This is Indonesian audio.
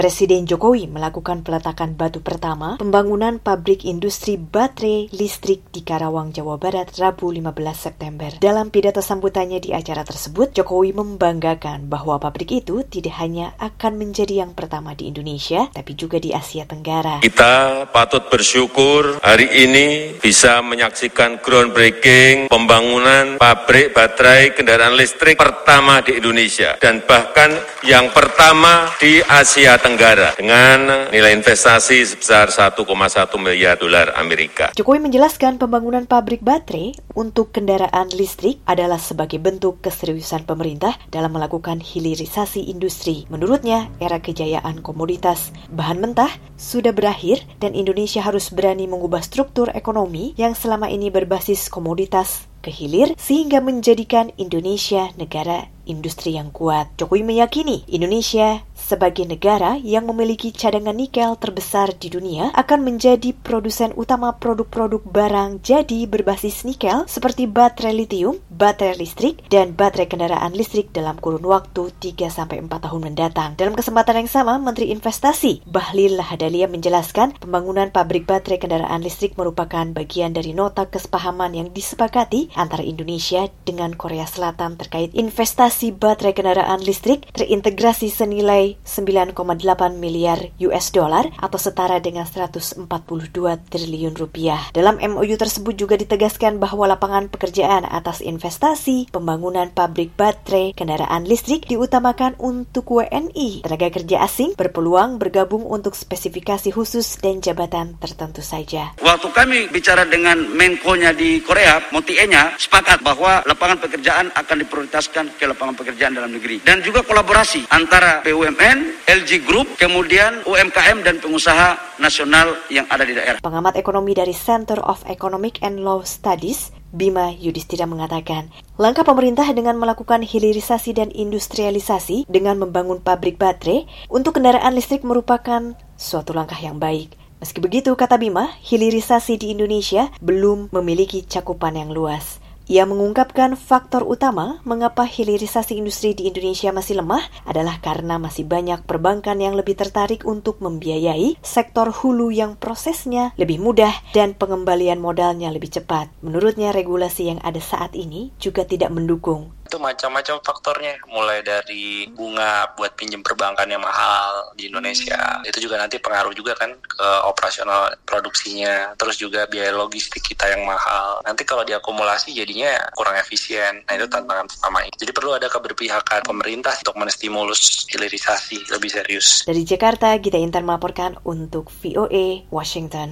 Presiden Jokowi melakukan peletakan batu pertama pembangunan pabrik industri baterai listrik di Karawang, Jawa Barat, Rabu 15 September. Dalam pidato sambutannya di acara tersebut, Jokowi membanggakan bahwa pabrik itu tidak hanya akan menjadi yang pertama di Indonesia, tapi juga di Asia Tenggara. Kita patut bersyukur hari ini bisa menyaksikan groundbreaking pembangunan pabrik baterai kendaraan listrik pertama di Indonesia dan bahkan yang pertama di Asia Tenggara dengan nilai investasi sebesar 1,1 miliar dolar Amerika. Jokowi menjelaskan pembangunan pabrik baterai untuk kendaraan listrik adalah sebagai bentuk keseriusan pemerintah dalam melakukan hilirisasi industri. Menurutnya, era kejayaan komoditas bahan mentah sudah berakhir dan Indonesia harus berani mengubah struktur ekonomi yang selama ini berbasis komoditas ke hilir sehingga menjadikan Indonesia negara industri yang kuat. Jokowi meyakini Indonesia sebagai negara yang memiliki cadangan nikel terbesar di dunia akan menjadi produsen utama produk-produk barang jadi berbasis nikel seperti baterai litium, baterai listrik, dan baterai kendaraan listrik dalam kurun waktu 3-4 tahun mendatang. Dalam kesempatan yang sama, Menteri Investasi Bahlil Lahadalia menjelaskan pembangunan pabrik baterai kendaraan listrik merupakan bagian dari nota kesepahaman yang disepakati antara Indonesia dengan Korea Selatan terkait investasi baterai kendaraan listrik terintegrasi senilai 9,8 miliar US dollar atau setara dengan 142 triliun rupiah. Dalam MOU tersebut juga ditegaskan bahwa lapangan pekerjaan atas investasi pembangunan pabrik baterai kendaraan listrik diutamakan untuk WNI. Tenaga kerja asing berpeluang bergabung untuk spesifikasi khusus dan jabatan tertentu saja. Waktu kami bicara dengan Menko-nya di Korea, Motie-nya sepakat bahwa lapangan pekerjaan akan diprioritaskan ke lapangan pekerjaan dalam negeri. Dan juga kolaborasi antara BUMN, LG Group, kemudian UMKM dan pengusaha nasional yang ada di daerah. Pengamat ekonomi dari Center of Economic and Law Studies, Bima Yudhistira mengatakan, langkah pemerintah dengan melakukan hilirisasi dan industrialisasi dengan membangun pabrik baterai untuk kendaraan listrik merupakan suatu langkah yang baik. Meski begitu, kata Bima, hilirisasi di Indonesia belum memiliki cakupan yang luas. Ia mengungkapkan faktor utama mengapa hilirisasi industri di Indonesia masih lemah adalah karena masih banyak perbankan yang lebih tertarik untuk membiayai sektor hulu yang prosesnya lebih mudah dan pengembalian modalnya lebih cepat. Menurutnya, regulasi yang ada saat ini juga tidak mendukung. Itu macam-macam faktornya, mulai dari bunga buat pinjam perbankan yang mahal di Indonesia, itu juga nanti pengaruh juga kan ke operasional produksinya, terus juga biaya logistik kita yang mahal. Nanti kalau diakumulasi jadinya kurang efisien. Nah, itu tantangan pertama. Jadi perlu ada keberpihakan pemerintah untuk menstimulus hilirisasi lebih serius. Dari Jakarta, Gita Intan melaporkan untuk VOA Washington.